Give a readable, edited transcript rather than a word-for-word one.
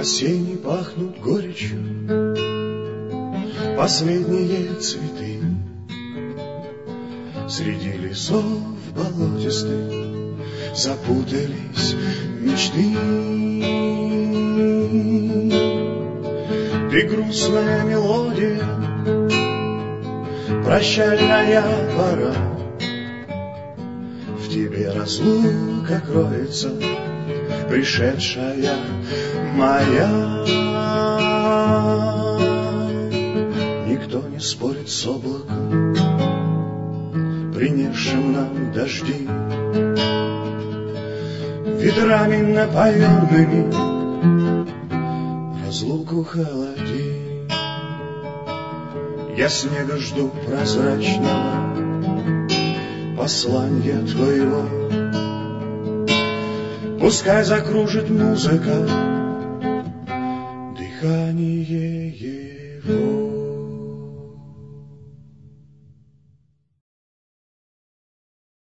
осенней пахнут горечью последние цветы. Среди лесов болотистых запутались мечты. Ты грустная мелодия, прощальная пора. В тебе разлука кроется, пришедшая моя. Никто не спорит с облаком, принесшим нам дожди, ветрами напоенными разлуку холоди. Я снега жду прозрачного, посланья твоего. Пускай закружит музыка, дыхание